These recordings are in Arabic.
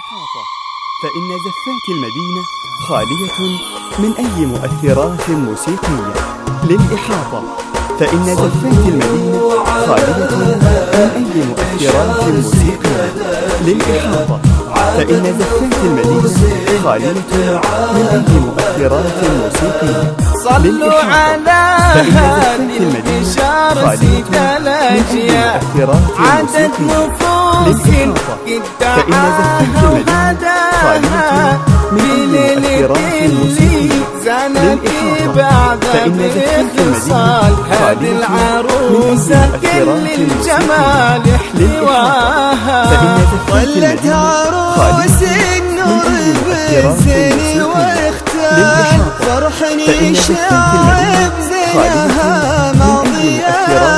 للإحاطة، فإن زفات المدينة خالية من أي مؤثرات موسيقية. للإحاطة، فإن زفات المدينة خالية من أي مؤثرات موسيقية. للإحاطة، فإن زفات المدينة خالية من أي مؤثرات موسيقية. صلوا على هادي البشارة سيد الأجيال، عدد نفوس ادعاها وهداها بليلة اللي زانت بعدها بخصال هذه العروسة كل الجمال احتواها. ظلت عروس النور بالزين واختال، فرح شعب زينها ماضياها،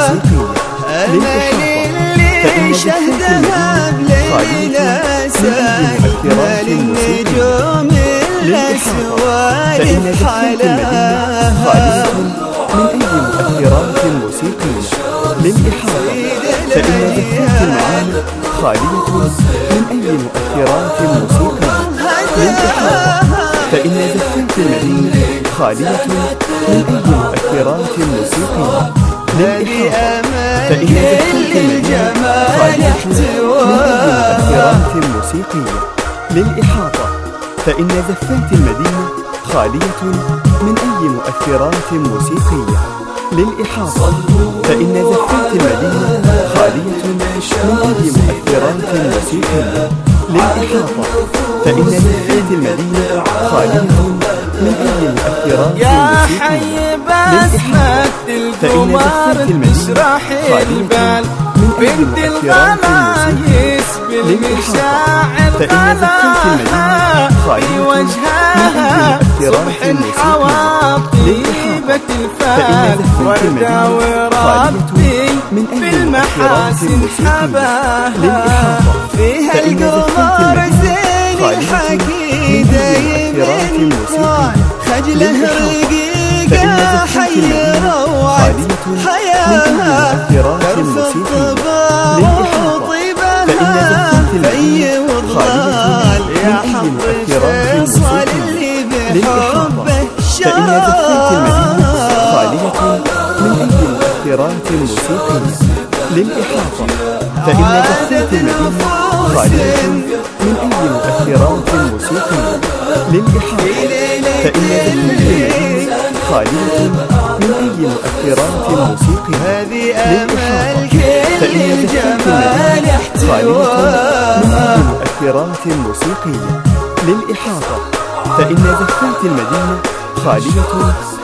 أمل اللي شهدها بليلة ساكنة للنجوم الأسوار بحلاها. من أي مؤثرات موسيقية. للإحاطة، فإن زفات المدينة خالية من أي مؤثرات موسيقية. للإحاطة، فإن زفات المدينة خالية من أي مؤثرات موسيقية. للإحاطة، فإن زفات المدينة خالية من أي مؤثرات موسيقية. للإحاطة، فإن زفات المدينة خالية من أي مؤثرات موسيقية. للإحاطة، فإن زفات المدينة خالية من أي مؤثرات موسيقية. للإحاطة، فإن زفات المدينة خالية من أي مؤثرات موسيقية. يا حي بسمة القمر تشرح البال، بنت الغلايس بالمشاعر غلاها في وجهها صبح الحواطيبة الفال، وردة وربي بالمحاسن حباها، فيها القمر زين الحكي دايم طال، خجله رقيقة حي روعة حياها، ترفض طباع وطيبها في وضال، يا حظ فيصل اللي بحبه شاف. خالية من أي مؤثرات موسيقية. للإحاطة، فإن زفات المدينة خالية من أي مؤثرات موسيقية. للإحاطة، فإن زفات المدينة خالية من أي مؤثرات موسيقية. للإحاطة، فإن زفات المدينة خالية من أي مؤثرات موسيقية. للإحاطة، فإن زفات المدينة خالية